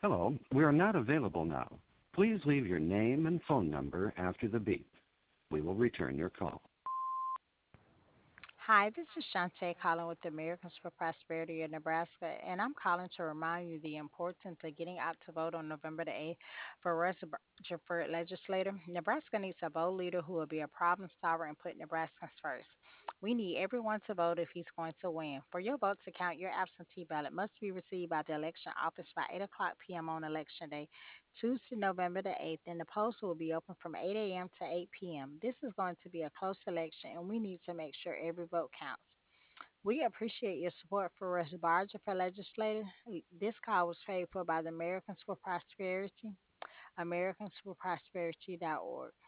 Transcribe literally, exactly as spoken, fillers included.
Hello, we are not available now. Please leave your name and phone number after the beep. We will return your call. Hi, this is Shantae calling with the Americans for Prosperity in Nebraska, and I'm calling to remind you the importance of getting out to vote on November the eighth for Rutherford legislator. Nebraska needs a bold leader who will be a problem solver and put Nebraskans first. We need everyone to vote if he's going to win. For your vote to count, your absentee ballot must be received by the election office by eight o'clock p m on election day, Tuesday, November the eighth, and the polls will be open from eight a m to eight p m. This is going to be a close election, and we need to make sure every vote counts. We appreciate your support for Russ Barger for legislator. This call was paid for by the Americans for Prosperity, americans for prosperity dot org.